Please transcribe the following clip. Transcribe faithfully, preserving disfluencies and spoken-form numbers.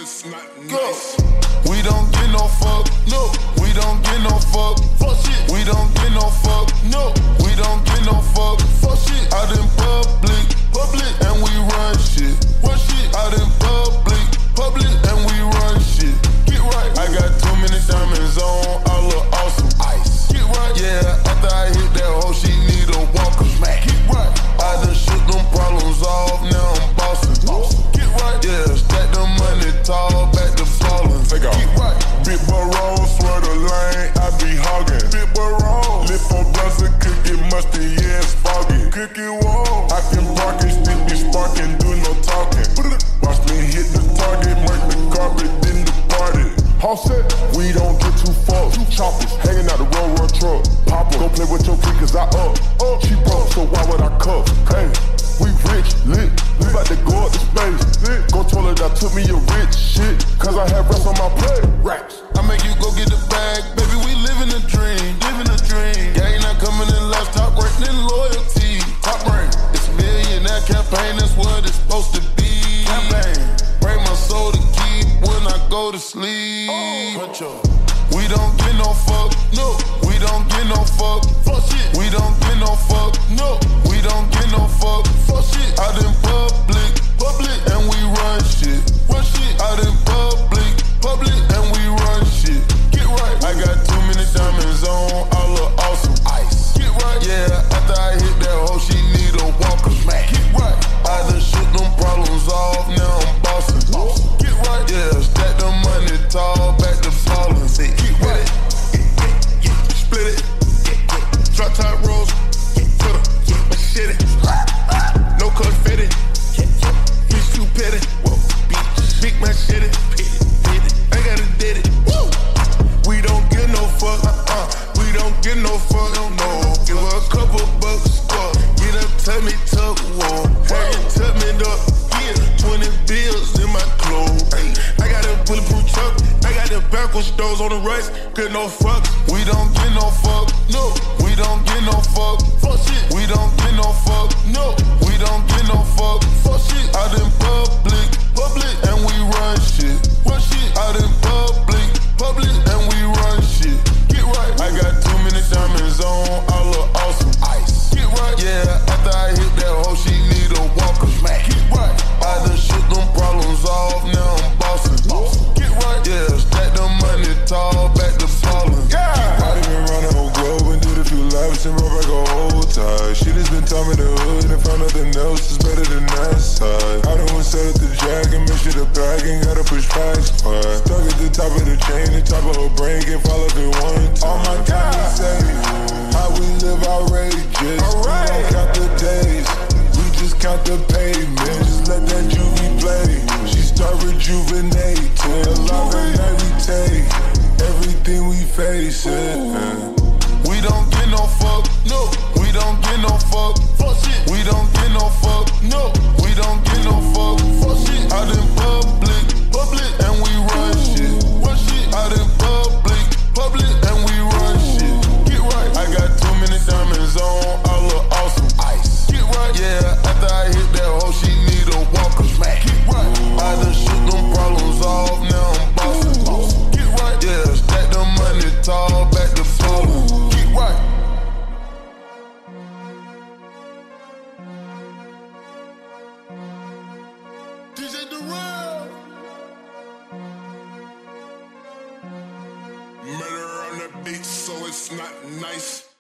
it's not nice. We don't get no fuck, no. We don't get no fuck, fuck shit. We don't get no fuck, no. We don't get no fuck, fuck shit. Out in public, public, and we run shit. Run shit. Out in public, public, and we run shit. Get right. I got too many diamonds on, I look awesome. Ice. Get right. Yeah, after I hit that hoe, she need a walker. Smack. Get right. I done shook them problems off, now I'm bossing. Get right. Yeah, stack the money tall, back to ballin'. Take off. Get right. Big Barone, swear the lane, I be hogging. Big Barone, lip on buzzer, cookie musty, yeah, it's foggy. Cookie wall, I can rock it, still be sparking, do no talking. Watch me hit the target, mark the carpet, then the party. All set, we don't get too far. Choppers, hanging out the road, run truck. Papa, don't play with your kid, cause I up. up. She broke, so why would I cuff? Hey, we rich, lit, we bout to go up to space. Go tell her that took me a rich shit, cause I have rest on my plate. Racks, I make you go get the bag, baby, we living a dream, living a dream. Gang not coming in last, top ranking loyalty, top rank. It's a millionaire campaign, that's what it's supposed to be. Campaign, bring my soul to keep when I go to sleep. Oh. We don't get no fuck, no. We don't get no fuck, fuck shit. We don't get no fuck, no. We don't get no fuck, fuck shit. Out in public, public, and we run shit, run shit. Out in public, public, and we run shit. Get right. I got too many diamonds on, I look awesome. Ice. Get right. Yeah, after I hit that hoe, she need a walker. Smack. Get right. I done shook them problems off, now I'm bossing. Get right. Yeah, stack the money tall, back to ballin'. Get right. Yeah, yeah, yeah. Split it. Yeah, yeah. Drop top rolls. Yeah, yeah, yeah. Shit it. No confetti. Yeah, yeah. Bitch too petty. Whoa, bitch. Big man shit it. Pit it, pit it. I gotta did it. Woo. We don't get no fuck. Uh-uh. We don't get no fuck. No. Give her a couple bucks. Fuck. Get up, tell me tuck. Whoa. Hey, tuck me up. Yeah. twenty bills in my clothes. Ay. I got a bulletproof truck. I got the backwards doors on the right. Get no fuck. We don't get no fuck. No. We don't get no fuck. Fuck shit. We don't get no fuck. No. We don't get no fuck. Fuck shit. Out in public, public, and we run shit. Run shit. Out in public, public, and we run shit. Get right. I got too many diamonds on, I look awesome. Ice. Get right. Yeah, after I hit that hoe, she need a walker. Smack. Get right. I done shook them problems off, now I'm bossing. Get right. Yeah, stack the money tall, back to ballin'. Yeah. I done been round the whole globe and did a few laps and brought back a whole tie. She just been telling me the hood and found nothing else is better than that side. I done went set up the jack and make sure the bag ain't gotta push past squad. Stuck at the top of the chain, the top of her brain can fall if it one time. Oh my God. Say how we live outrageous. All right. We don't count the days, we just count the pavement. Just let that juvie play. She start rejuvenating. A lot of night we take everything we face it. We don't get no fuck, no. We don't get no fuck, fuck shit. We don't get no fuck, no. We don't get no fuck, fuck shit. Out in public, public, and we run shit, run shit. Out in public, public, and we run shit. Get right. I got too many diamonds on, I look awesome. Ice. Get right. Yeah, after I hit that hoe, she need a walker. Smack. Get right. I done shook them problems off, now I'm bossing. Get right. Yeah, stack the money tall, back to ballin'. Get right. D J Durrell. Murder on the beat, so it's not nice.